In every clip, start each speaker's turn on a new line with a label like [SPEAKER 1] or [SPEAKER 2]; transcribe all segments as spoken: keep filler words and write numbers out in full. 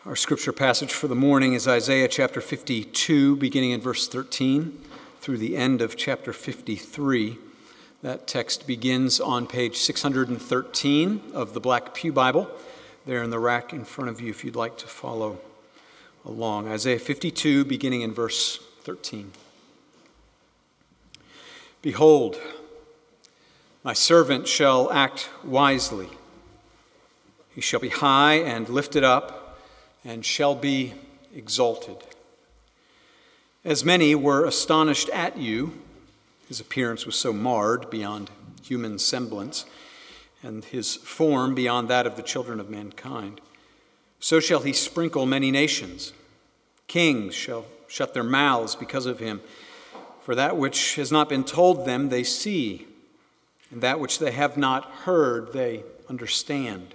[SPEAKER 1] Our scripture passage for the morning is Isaiah chapter fifty-two, beginning in verse thirteen, through the end of chapter fifty-three. That text begins on page six hundred thirteen of the Black Pew Bible, there in the rack in front of you if you'd like to follow along. Isaiah fifty-two, beginning in verse thirteen. Behold, my servant shall act wisely. He shall be high and lifted up, and shall be exalted. As many were astonished at you, his appearance was so marred beyond human semblance, and his form beyond that of the children of mankind, so shall he sprinkle many nations. Kings shall shut their mouths because of him, for that which has not been told them they see, and that which they have not heard they understand.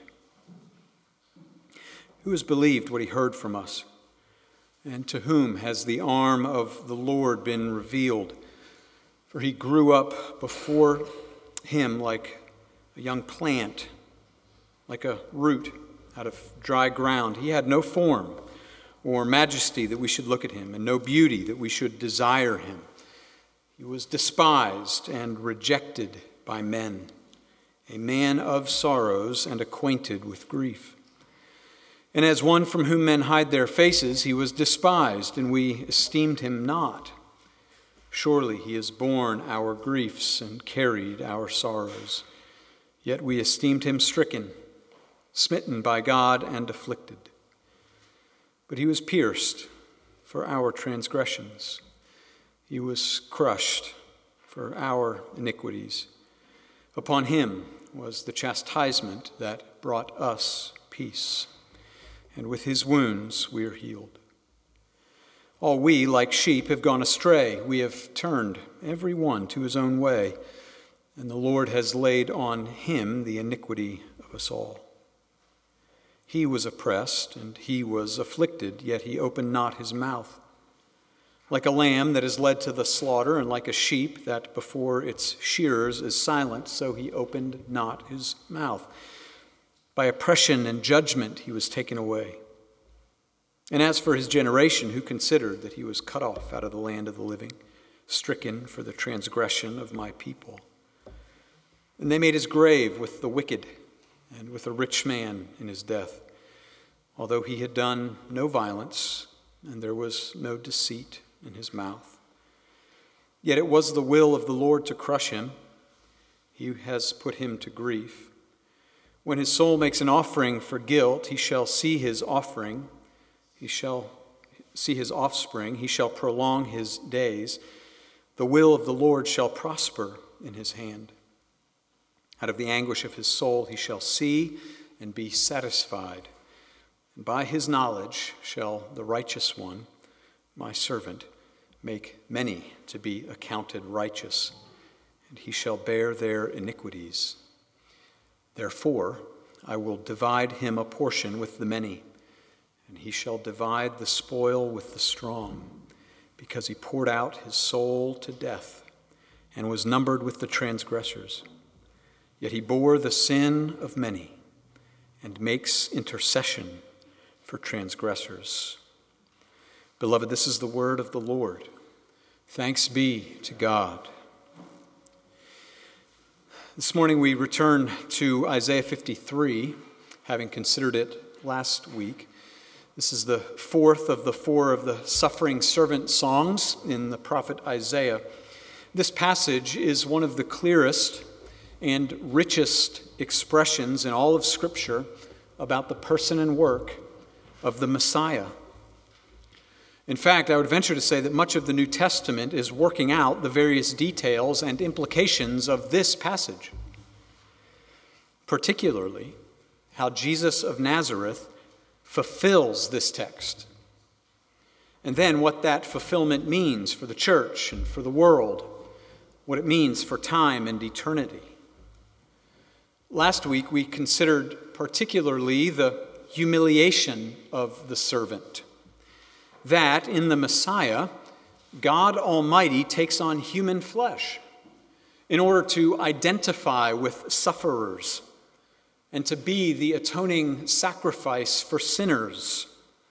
[SPEAKER 1] Who has believed what he heard from us? And to whom has the arm of the Lord been revealed? For he grew up before him like a young plant, like a root out of dry ground. He had no form or majesty that we should look at him, and no beauty that we should desire him. He was despised and rejected by men, a man of sorrows and acquainted with grief. And as one from whom men hide their faces, he was despised, and we esteemed him not. Surely he has borne our griefs and carried our sorrows. Yet we esteemed him stricken, smitten by God, and afflicted. But he was pierced for our transgressions. He was crushed for our iniquities. Upon him was the chastisement that brought us peace, and with his wounds we are healed. All we, like sheep, have gone astray. We have turned every one to his own way, and the Lord has laid on him the iniquity of us all. He was oppressed, and he was afflicted, yet he opened not his mouth. Like a lamb that is led to the slaughter, and like a sheep that before its shearers is silent, so he opened not his mouth. By oppression and judgment he was taken away. And as for his generation, who considered that he was cut off out of the land of the living, stricken for the transgression of my people? And they made his grave with the wicked and with a rich man in his death, although he had done no violence and there was no deceit in his mouth. Yet it was the will of the Lord to crush him. He has put him to grief. When his soul makes an offering for guilt, he shall see his offering. He shall see his offspring. He shall prolong his days. The will of the Lord shall prosper in his hand. Out of the anguish of his soul he shall see and be satisfied. And by his knowledge shall the righteous one, my servant, make many to be accounted righteous, and he shall bear their iniquities. Therefore, I will divide him a portion with the many, and he shall divide the spoil with the strong, because he poured out his soul to death and was numbered with the transgressors. Yet he bore the sin of many and makes intercession for transgressors. Beloved, this is the word of the Lord. Thanks be to God. This morning we return to Isaiah fifty-three, having considered it last week. This is the fourth of the four of the suffering servant songs in the prophet Isaiah. This passage is one of the clearest and richest expressions in all of Scripture about the person and work of the Messiah. In fact, I would venture to say that much of the New Testament is working out the various details and implications of this passage, particularly how Jesus of Nazareth fulfills this text, and then what that fulfillment means for the church and for the world, what it means for time and eternity. Last week, we considered particularly the humiliation of the servant. That in the Messiah, God Almighty takes on human flesh in order to identify with sufferers and to be the atoning sacrifice for sinners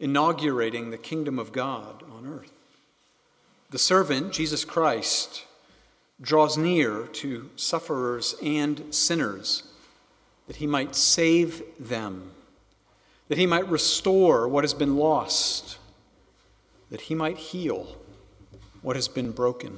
[SPEAKER 1] inaugurating the kingdom of God on earth. The servant, Jesus Christ, draws near to sufferers and sinners that he might save them, that he might restore what has been lost, that he might heal what has been broken.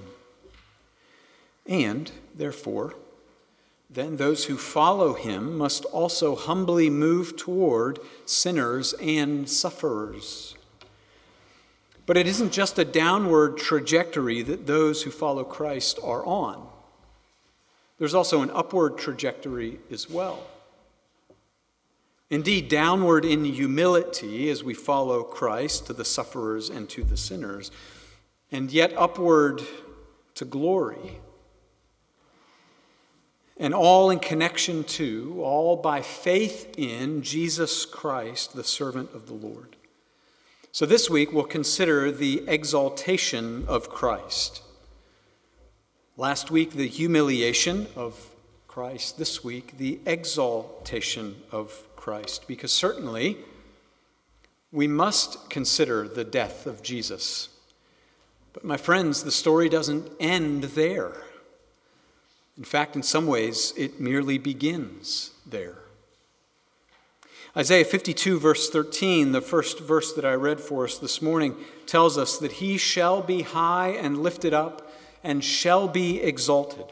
[SPEAKER 1] And, therefore, then those who follow him must also humbly move toward sinners and sufferers. But it isn't just a downward trajectory that those who follow Christ are on. There's also an upward trajectory as well. Indeed, downward in humility as we follow Christ to the sufferers and to the sinners, and yet upward to glory. And all in connection to, all by faith in Jesus Christ, the servant of the Lord. So this week we'll consider the exaltation of Christ. Last week, the humiliation of Christ. This week, the exaltation of Christ. Because certainly, we must consider the death of Jesus. But my friends, the story doesn't end there. In fact, in some ways, it merely begins there. Isaiah fifty-two, verse thirteen, the first verse that I read for us this morning, tells us that he shall be high and lifted up and shall be exalted.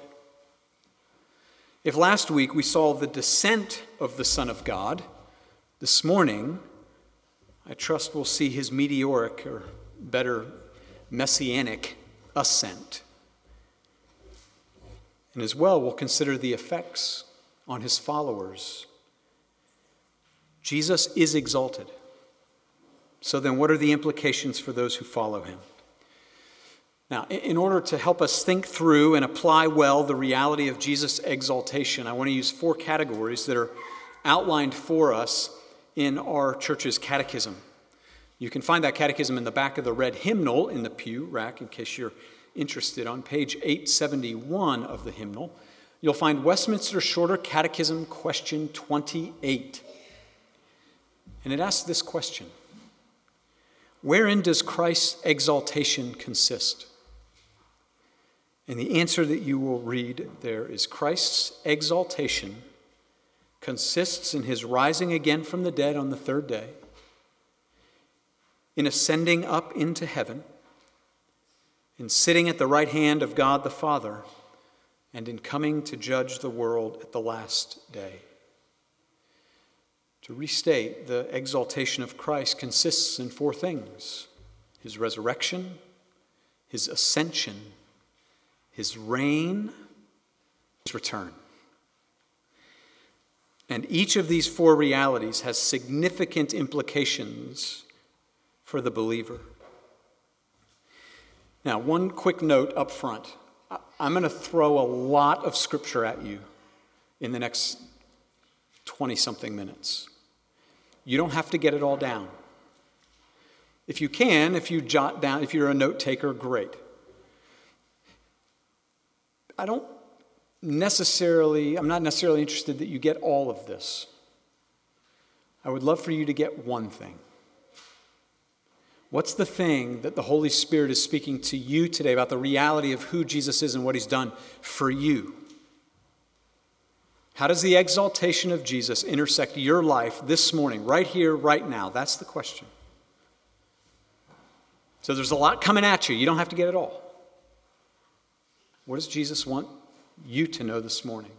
[SPEAKER 1] If last week we saw the descent of the Son of God, this morning, I trust we'll see his meteoric, or better, messianic ascent. And as well, we'll consider the effects on his followers. Jesus is exalted. So then what are the implications for those who follow him? Now, in order to help us think through and apply well the reality of Jesus' exaltation, I want to use four categories that are outlined for us in our church's catechism. You can find that catechism in the back of the red hymnal in the pew rack in case you're interested. On page eight seventy-one of the hymnal, you'll find Westminster Shorter Catechism question twenty-eight. And it asks this question: wherein does Christ's exaltation consist? And the answer that you will read there is Christ's exaltation consists in his rising again from the dead on the third day, in ascending up into heaven, in sitting at the right hand of God the Father, and in coming to judge the world at the last day. To restate, the exaltation of Christ consists in four things: his resurrection, his ascension, his reign, his return. And each of these four realities has significant implications for the believer. Now, one quick note up front. I'm going to throw a lot of scripture at you in the next twenty-something minutes. You don't have to get it all down. If you can, if you jot down, if you're a note taker, great. I don't necessarily, I'm not necessarily interested that you get all of this. I would love for you to get one thing. What's the thing that the Holy Spirit is speaking to you today about the reality of who Jesus is and what he's done for you? How does the exaltation of Jesus intersect your life this morning, right here, right now? That's the question. So there's a lot coming at you. You don't have to get it all. What does Jesus want you to know this morning?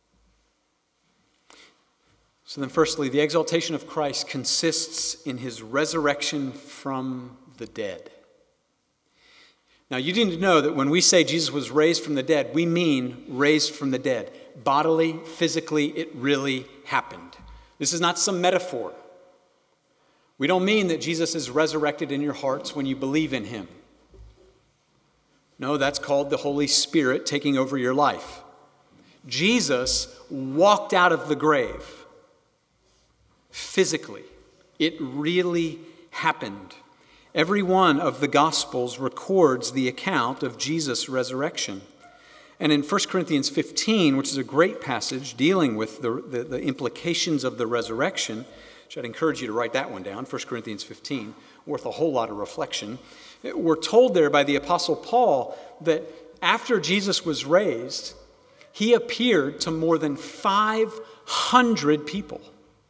[SPEAKER 1] So then firstly, the exaltation of Christ consists in his resurrection from the dead. Now, you need to know that when we say Jesus was raised from the dead, we mean raised from the dead. Bodily, physically, it really happened. This is not some metaphor. We don't mean that Jesus is resurrected in your hearts when you believe in him. No, that's called the Holy Spirit taking over your life. Jesus walked out of the grave. Physically, it really happened. Every one of the Gospels records the account of Jesus' resurrection. And in First Corinthians fifteen, which is a great passage dealing with the, the, the implications of the resurrection, which I'd encourage you to write that one down, First Corinthians fifteen, worth a whole lot of reflection. We're told there by the Apostle Paul that after Jesus was raised, he appeared to more than five hundred people.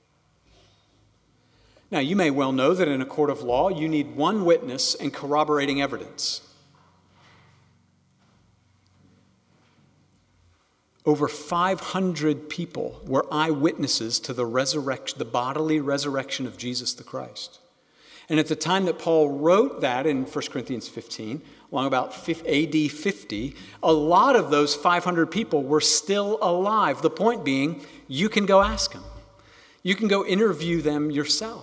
[SPEAKER 1] Now, you may well know that in a court of law, you need one witness and corroborating evidence. Over five hundred people were eyewitnesses to the resurrection, the bodily resurrection of Jesus the Christ. And at the time that Paul wrote that in First Corinthians fifteen, along about A D fifty, a lot of those five hundred people were still alive. The point being, you can go ask them. You can go interview them yourself.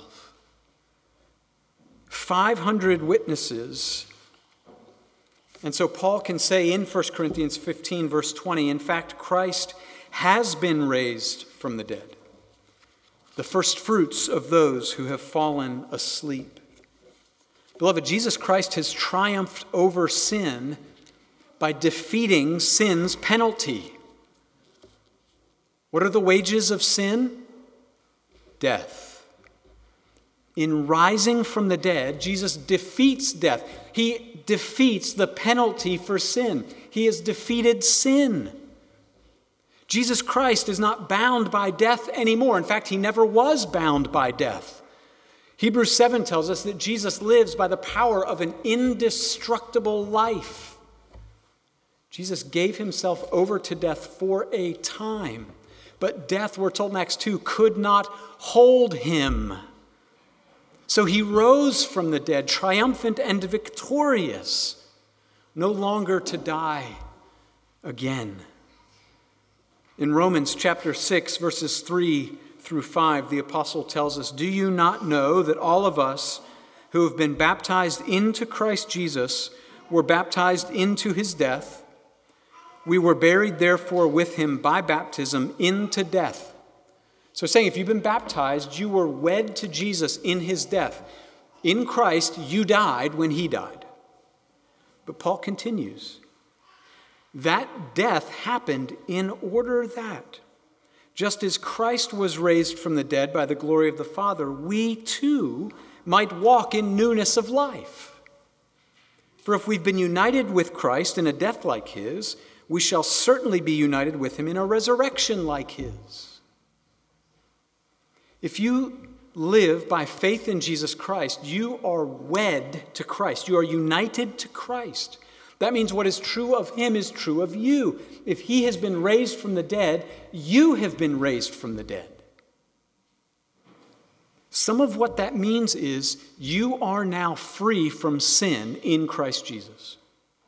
[SPEAKER 1] five hundred witnesses. And so Paul can say in First Corinthians fifteen, verse twenty, in fact, Christ has been raised from the dead, the first fruits of those who have fallen asleep. Beloved, Jesus Christ has triumphed over sin by defeating sin's penalty. What are the wages of sin? Death. In rising from the dead, Jesus defeats death. He defeats the penalty for sin. He has defeated sin. Jesus Christ is not bound by death anymore. In fact, he never was bound by death. Hebrews seven tells us that Jesus lives by the power of an indestructible life. Jesus gave himself over to death for a time, but death, we're told in Acts two, could not hold him. So he rose from the dead, triumphant and victorious, no longer to die again. In Romans chapter six, verses three through five, the apostle tells us, "Do you not know that all of us who have been baptized into Christ Jesus were baptized into his death? We were buried, therefore, with him by baptism into death." So saying if you've been baptized, you were wed to Jesus in his death. In Christ, you died when he died. But Paul continues, that death happened in order that, just as Christ was raised from the dead by the glory of the Father, we too might walk in newness of life. For if we've been united with Christ in a death like his, we shall certainly be united with him in a resurrection like his. If you live by faith in Jesus Christ, you are wed to Christ. You are united to Christ. That means what is true of him is true of you. If he has been raised from the dead, you have been raised from the dead. Some of what that means is you are now free from sin in Christ Jesus.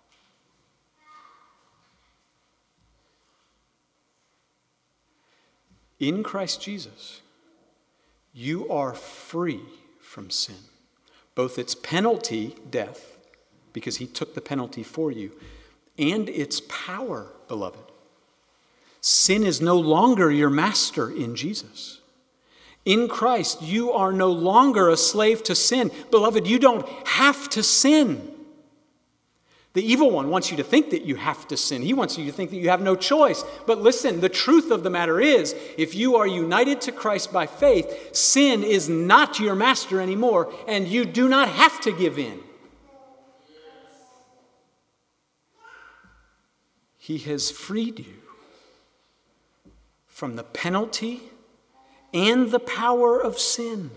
[SPEAKER 1] In Christ Jesus, you are free from sin, both its penalty, death, because he took the penalty for you, and its power, beloved. Sin is no longer your master in Jesus. In Christ, you are no longer a slave to sin. Beloved, you don't have to sin. The evil one wants you to think that you have to sin. He wants you to think that you have no choice. But listen, the truth of the matter is, if you are united to Christ by faith, sin is not your master anymore, and you do not have to give in. He has freed you from the penalty and the power of sin.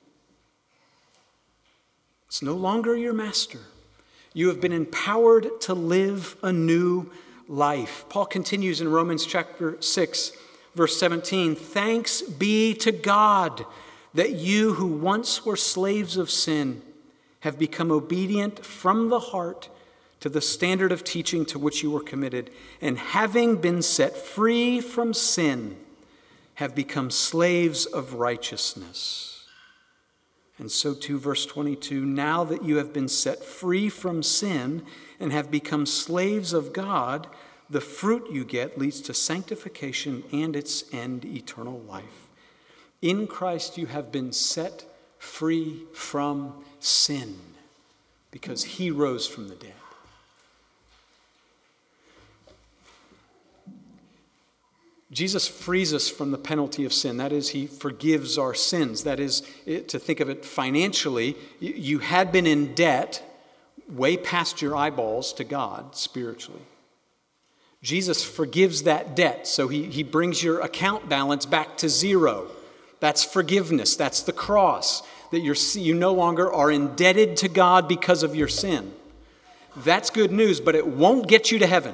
[SPEAKER 1] It's no longer your master. You have been empowered to live a new life. Paul continues in Romans chapter six, verse seventeen, "Thanks be to God that you who once were slaves of sin have become obedient from the heart to the standard of teaching to which you were committed, and having been set free from sin, have become slaves of righteousness." And so too, verse twenty-two, "Now that you have been set free from sin and have become slaves of God, the fruit you get leads to sanctification and its end, eternal life." In Christ you have been set free from sin because he rose from the dead. Jesus frees us from the penalty of sin. That is, he forgives our sins. That is, to think of it financially, you had been in debt way past your eyeballs to God spiritually. Jesus forgives that debt, so he, he brings your account balance back to zero. That's forgiveness. That's the cross, that you're, you no longer are indebted to God because of your sin. That's good news, but it won't get you to heaven.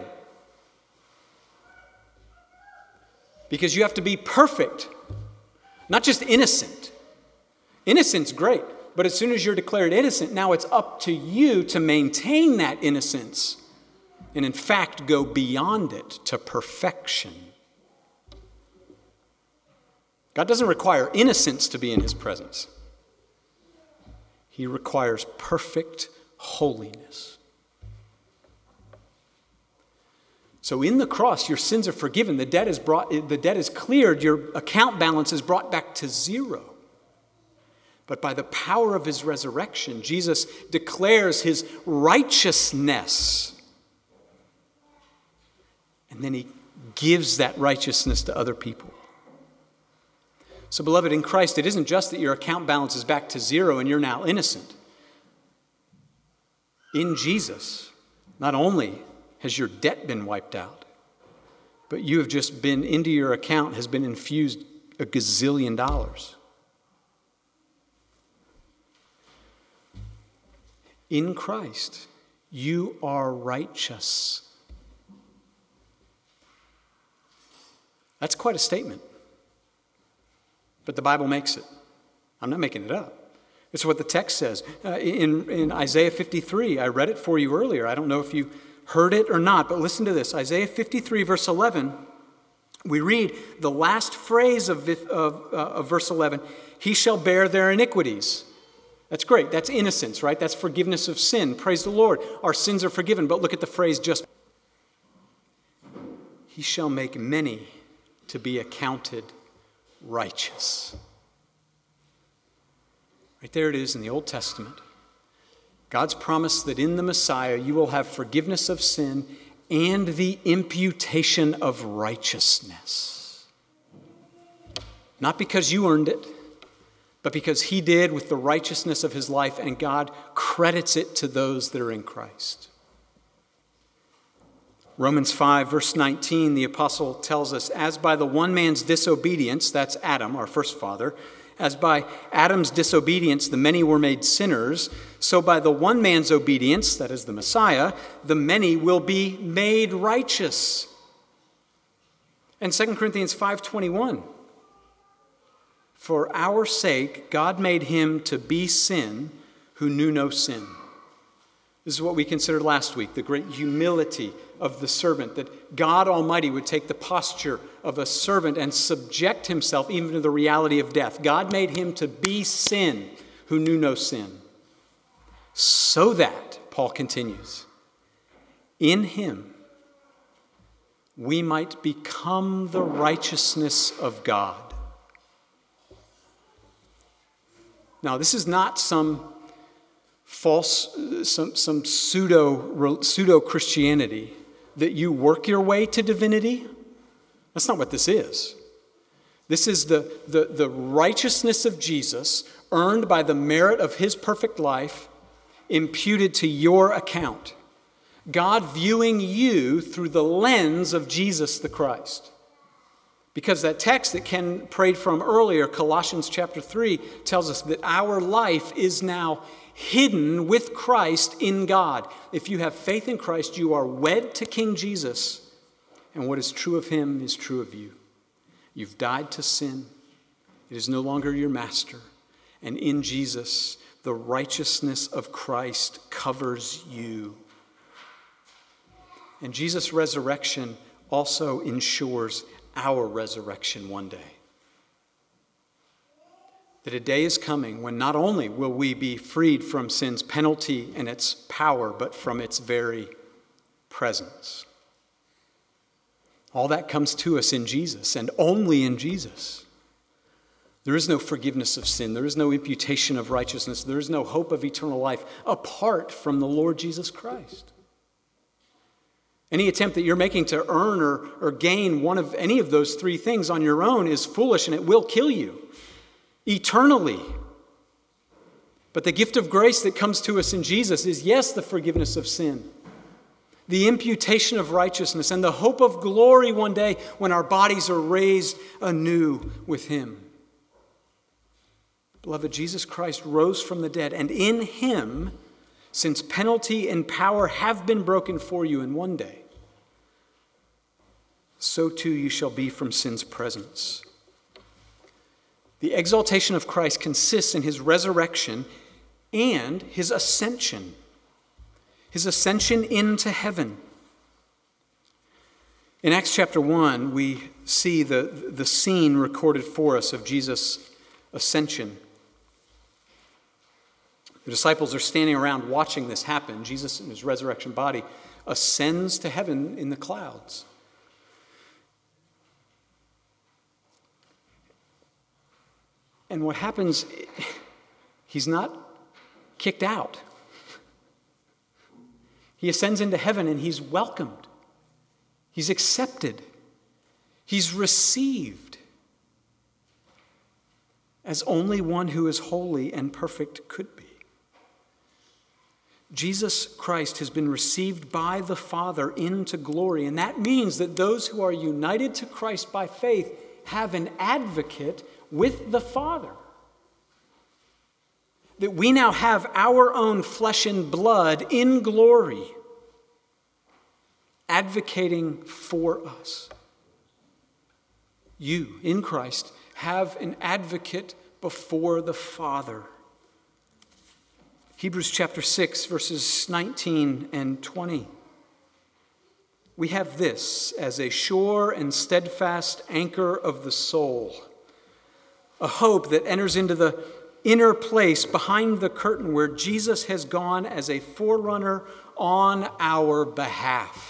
[SPEAKER 1] Because you have to be perfect, not just innocent. Innocent's great, but as soon as you're declared innocent, now it's up to you to maintain that innocence and in fact go beyond it to perfection. God doesn't require innocence to be in his presence. He requires perfect holiness. So in the cross, your sins are forgiven. The debt is brought, the debt is cleared. Your account balance is brought back to zero. But by the power of his resurrection, Jesus declares his righteousness. And then he gives that righteousness to other people. So, beloved, in Christ, it isn't just that your account balance is back to zero and you're now innocent. In Jesus, not only has your debt been wiped out, but you have just been, into your account has been infused a gazillion dollars. In Christ, you are righteous. That's quite a statement. But the Bible makes it. I'm not making it up. It's what the text says. Uh, in, in Isaiah fifty-three, I read it for you earlier. I don't know if you heard it or not, but listen to this. Isaiah fifty-three, verse eleven, we read the last phrase of, of, uh, of verse eleven, he shall bear their iniquities. That's great. That's innocence, right? That's forgiveness of sin. Praise the Lord. Our sins are forgiven. But look at the phrase just. He shall make many to be accounted righteous. Right there it is in the Old Testament. God's promise that in the Messiah you will have forgiveness of sin and the imputation of righteousness. Not because you earned it, but because he did with the righteousness of his life, and God credits it to those that are in Christ. Romans five, verse nineteen, the apostle tells us, as by the one man's disobedience, that's Adam, our first father, as by Adam's disobedience the many were made sinners, so by the one man's obedience, that is the Messiah, the many will be made righteous. And Second Corinthians five twenty-one, for our sake God made him to be sin who knew no sin. This is what we considered last week, the great humility of the servant, that God Almighty would take the posture of a servant and subject himself even to the reality of death. God made him to be sin who knew no sin. So that, Paul continues, in him we might become the righteousness of God. Now, this is not some false, some, some pseudo, pseudo-Christianity that you work your way to divinity. That's not what this is. This is the, the, the righteousness of Jesus earned by the merit of his perfect life imputed to your account. God viewing you through the lens of Jesus the Christ. Because that text that Ken prayed from earlier, Colossians chapter three, tells us that our life is now hidden with Christ in God. If you have faith in Christ, you are wed to King Jesus, and what is true of him is true of you. You've died to sin. It is no longer your master. And in Jesus, the righteousness of Christ covers you. And Jesus' resurrection also ensures our resurrection one day. That a day is coming when not only will we be freed from sin's penalty and its power, but from its very presence. All that comes to us in Jesus, and only in Jesus. There is no forgiveness of sin. There is no imputation of righteousness. There is no hope of eternal life apart from the Lord Jesus Christ. Any attempt that you're making to earn or, or gain one of any of those three things on your own is foolish, and it will kill you eternally. But the gift of grace that comes to us in Jesus is, yes, the forgiveness of sin, the imputation of righteousness, and the hope of glory one day when our bodies are raised anew with him. Beloved, Jesus Christ rose from the dead, and in him, since penalty and power have been broken for you in one day, so too you shall be from sin's presence. The exaltation of Christ consists in his resurrection and his ascension. His ascension into heaven. In Acts chapter one, we see the, the scene recorded for us of Jesus' ascension. The disciples are standing around watching this happen. Jesus in his resurrection body ascends to heaven in the clouds. And what happens, he's not kicked out. He ascends into heaven and he's welcomed. He's accepted. He's received as only one who is holy and perfect could be. Jesus Christ has been received by the Father into glory, and that means that those who are united to Christ by faith have an advocate with the Father. That we now have our own flesh and blood in glory, advocating for us. You, in Christ, have an advocate before the Father. Hebrews chapter six, verses nineteen and twenty. We have this as a sure and steadfast anchor of the soul, a hope that enters into the inner place behind the curtain where Jesus has gone as a forerunner on our behalf.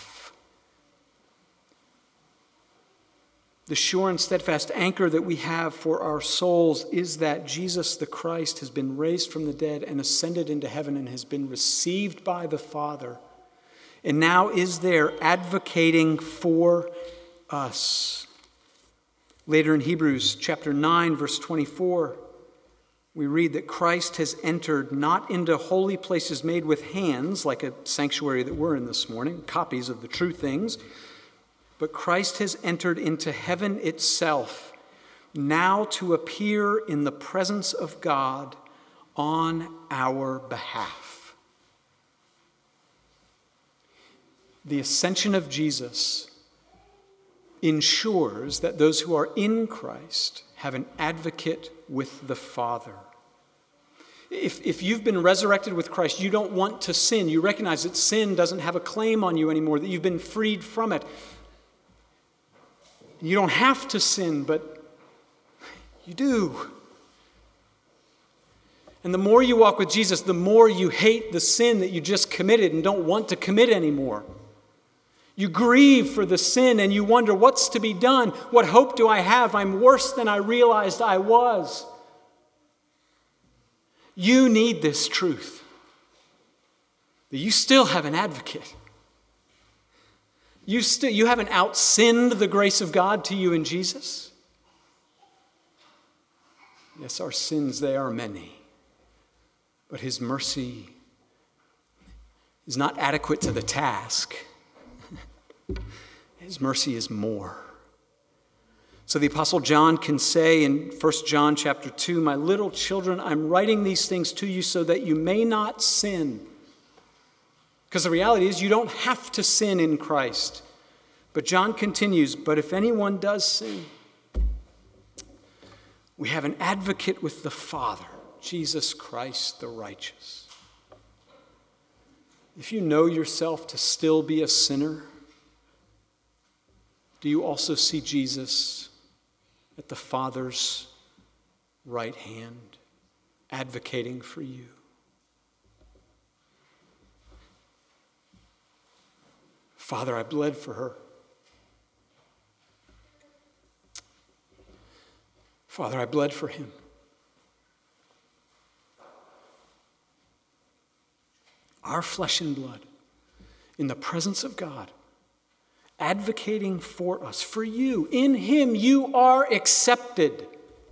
[SPEAKER 1] The sure and steadfast anchor that we have for our souls is that Jesus the Christ has been raised from the dead and ascended into heaven and has been received by the Father, and now is there advocating for us. Later in Hebrews chapter nine, verse twenty-four, we read that Christ has entered not into holy places made with hands, like a sanctuary that we're in this morning, copies of the true things, but Christ has entered into heaven itself, now to appear in the presence of God on our behalf. The ascension of Jesus ensures that those who are in Christ have an advocate with the Father. If, if you've been resurrected with Christ, you don't want to sin. You recognize that sin doesn't have a claim on you anymore, that you've been freed from it. You don't have to sin, but you do. And the more you walk with Jesus, the more you hate the sin that you just committed and don't want to commit anymore. You grieve for the sin and you wonder, what's to be done? What hope do I have? I'm worse than I realized I was. You need this truth, that you still have an advocate. You still you haven't outsinned the grace of God to you in Jesus. Yes, our sins, they are many, but his mercy is not adequate to the task. His mercy is more. So the Apostle John can say in First John chapter two, "My little children, I'm writing these things to you so that you may not sin." Because the reality is you don't have to sin in Christ. But John continues, "But if anyone does sin, we have an advocate with the Father, Jesus Christ the righteous." If you know yourself to still be a sinner, do you also see Jesus at the Father's right hand, advocating for you? "Father, I bled for her. Father, I bled for him." Our flesh and blood, in the presence of God, advocating for us, for you. In him you are accepted.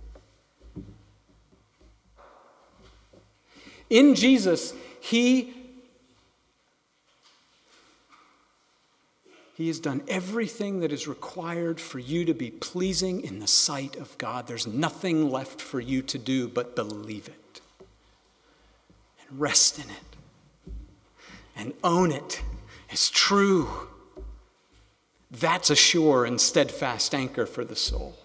[SPEAKER 1] In Jesus, he, he has done everything that is required for you to be pleasing in the sight of God. There's nothing left for you to do but believe it and rest in it and own it as true. That's a sure and steadfast anchor for the soul.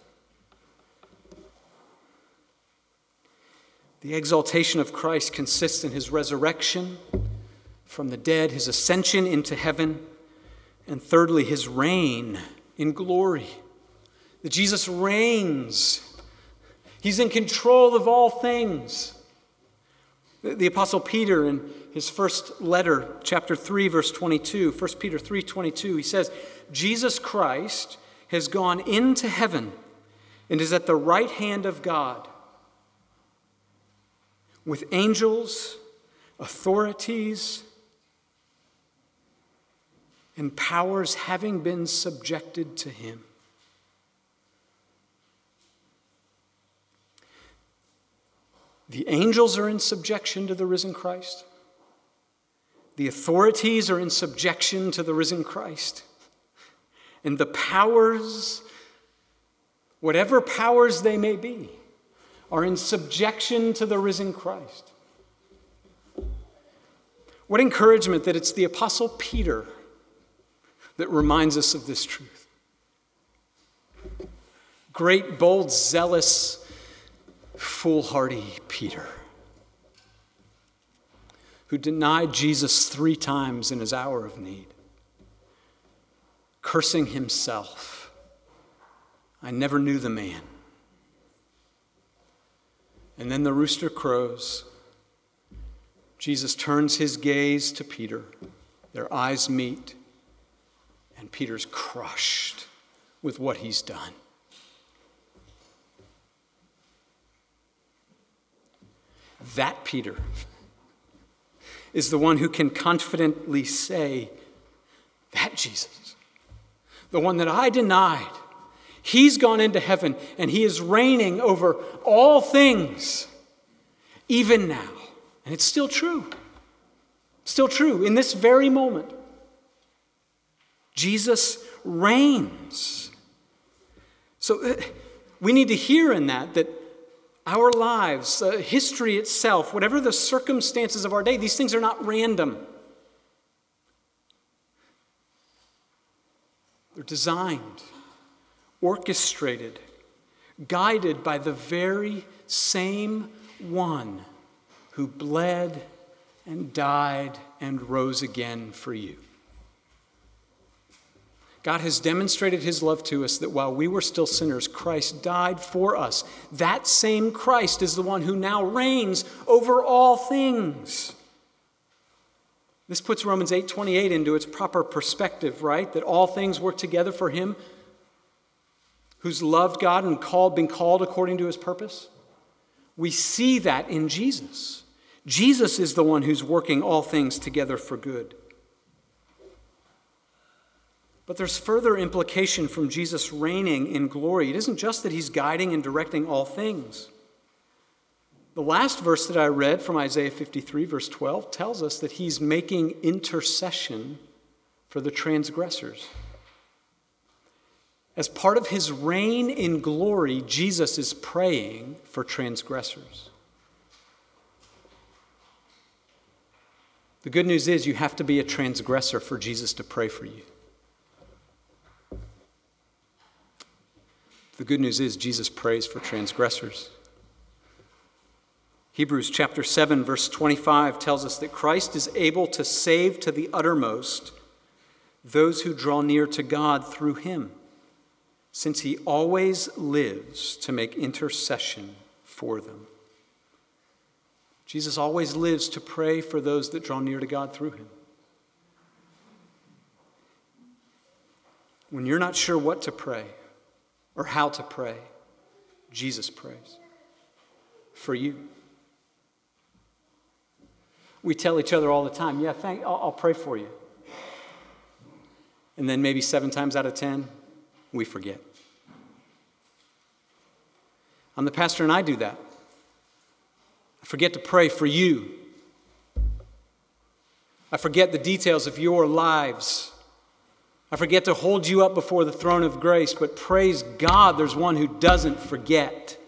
[SPEAKER 1] The exaltation of Christ consists in his resurrection from the dead, his ascension into heaven, and thirdly, his reign in glory. That Jesus reigns. He's in control of all things. The Apostle Peter, in his first letter, chapter three, verse twenty-two, First Peter three twenty-two, he says, Jesus Christ has gone into heaven and is at the right hand of God, with angels, authorities, and powers having been subjected to him. The angels are in subjection to the risen Christ. The authorities are in subjection to the risen Christ. And the powers, whatever powers they may be, are in subjection to the risen Christ. What encouragement that it's the Apostle Peter that reminds us of this truth. Great, bold, zealous, foolhardy Peter, who denied Jesus three times in his hour of need, cursing himself. I never knew the man. And then the rooster crows. Jesus turns his gaze to Peter. Their eyes meet, and Peter's crushed with what he's done. That Peter is the one who can confidently say, that Jesus, the one that I denied, he's gone into heaven and he is reigning over all things, even now. And it's still true. Still true in this very moment. Jesus reigns. So uh, we need to hear in that that our lives, uh, history itself, whatever the circumstances of our day, these things are not random. They're designed, orchestrated, guided by the very same one who bled and died and rose again for you. God has demonstrated his love to us that while we were still sinners, Christ died for us. That same Christ is the one who now reigns over all things. This puts Romans eight twenty-eight into its proper perspective, right? That all things work together for him who's loved God and called, been called according to his purpose. We see that in Jesus. Jesus is the one who's working all things together for good. But there's further implication from Jesus reigning in glory. It isn't just that he's guiding and directing all things. The last verse that I read from Isaiah fifty-three, verse twelve, tells us that he's making intercession for the transgressors. As part of his reign in glory, Jesus is praying for transgressors. The good news is you have to be a transgressor for Jesus to pray for you. The good news is Jesus prays for transgressors. Hebrews chapter seven, verse twenty-five tells us that Christ is able to save to the uttermost those who draw near to God through him, since he always lives to make intercession for them. Jesus always lives to pray for those that draw near to God through him. When you're not sure what to pray or how to pray, Jesus prays for you. We tell each other all the time, yeah, thank, I'll, I'll pray for you. And then maybe seven times out of ten, we forget. I'm the pastor and I do that. I forget to pray for you. I forget the details of your lives. I forget to hold you up before the throne of grace, but praise God, there's one who doesn't forget.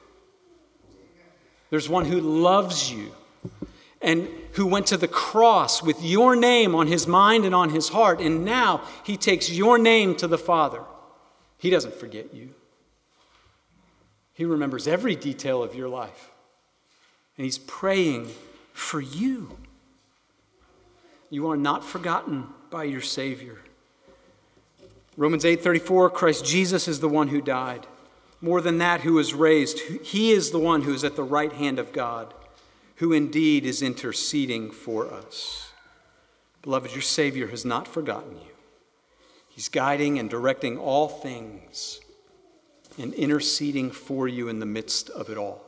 [SPEAKER 1] There's one who loves you and who went to the cross with your name on his mind and on his heart, and now he takes your name to the Father. He doesn't forget you. He remembers every detail of your life, and he's praying for you. You are not forgotten by your Savior. Romans eight thirty-four, Christ Jesus is the one who died. More than that, who was raised. He is the one who is at the right hand of God, who indeed is interceding for us. Beloved, your Savior has not forgotten you. He's guiding and directing all things and interceding for you in the midst of it all.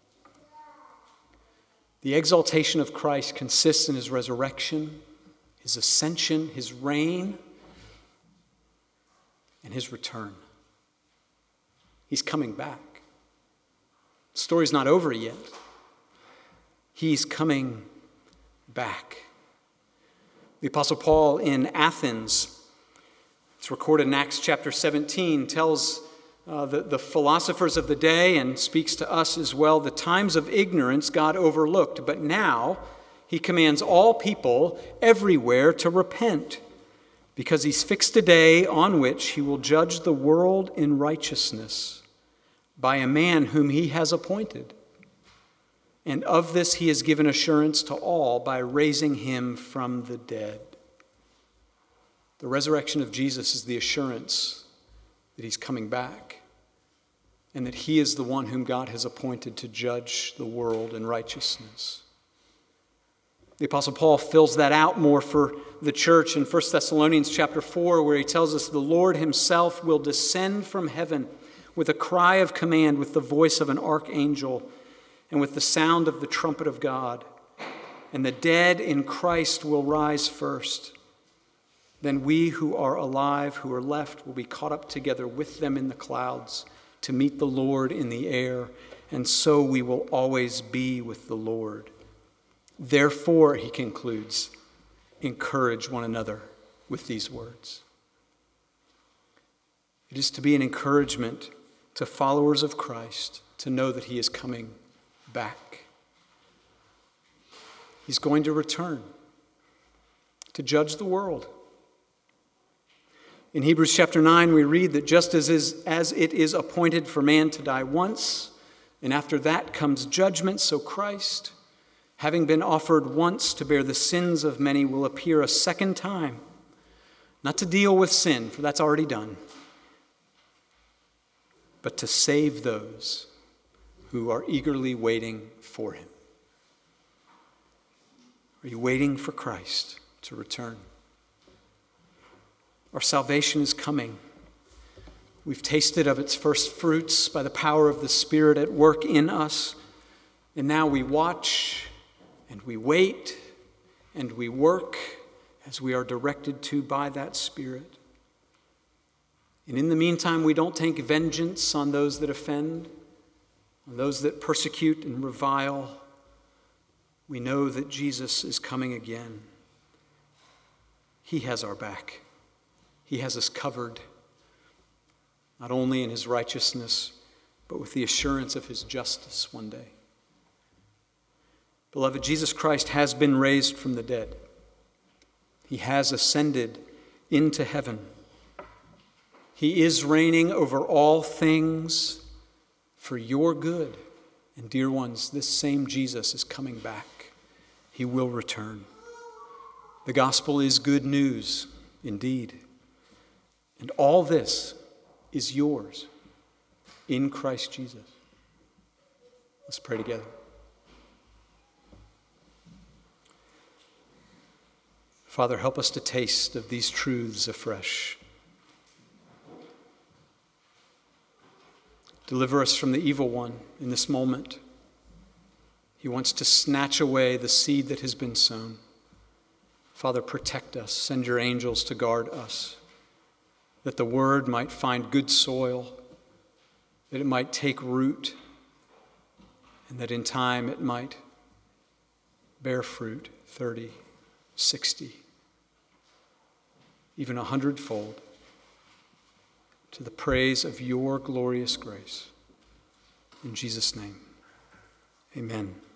[SPEAKER 1] The exaltation of Christ consists in his resurrection, his ascension, his reign, and his return. He's coming back. The story's not over yet. He's coming back. The Apostle Paul in Athens, it's recorded in Acts chapter seventeen, tells uh, the, the philosophers of the day and speaks to us as well. The times of ignorance God overlooked, but now he commands all people everywhere to repent, because he's fixed a day on which he will judge the world in righteousness by a man whom he has appointed. And of this he has given assurance to all by raising him from the dead. The resurrection of Jesus is the assurance that he's coming back and that he is the one whom God has appointed to judge the world in righteousness. The Apostle Paul fills that out more for the church in First Thessalonians chapter four, where he tells us the Lord himself will descend from heaven with a cry of command, with the voice of an archangel, and with the sound of the trumpet of God. And the dead in Christ will rise first. Then we who are alive, who are left, will be caught up together with them in the clouds to meet the Lord in the air, and so we will always be with the Lord. Therefore, he concludes, encourage one another with these words. It is to be an encouragement to followers of Christ to know that he is coming back. He's going to return to judge the world. In Hebrews chapter nine, we read that just as, is, as it is appointed for man to die once, and after that comes judgment, so Christ, having been offered once to bear the sins of many, will appear a second time, not to deal with sin, for that's already done, but to save those who are eagerly waiting for him. Are you waiting for Christ to return? Our salvation is coming. We've tasted of its first fruits by the power of the Spirit at work in us, and now we watch and we wait and we work as we are directed to by that Spirit. And in the meantime, we don't take vengeance on those that offend, on those that persecute and revile. We know that Jesus is coming again. He has our back. He has us covered, not only in his righteousness, but with the assurance of his justice one day. Beloved, Jesus Christ has been raised from the dead. He has ascended into heaven. He is reigning over all things for your good. And dear ones, this same Jesus is coming back. He will return. The gospel is good news indeed. And all this is yours in Christ Jesus. Let's pray together. Father, help us to taste of these truths afresh. Deliver us from the evil one in this moment. He wants to snatch away the seed that has been sown. Father, protect us. Send your angels to guard us. that the word might find good soil, that it might take root, and that in time it might bear fruit, thirty, sixty, even a hundredfold, to the praise of your glorious grace. In Jesus' name, amen.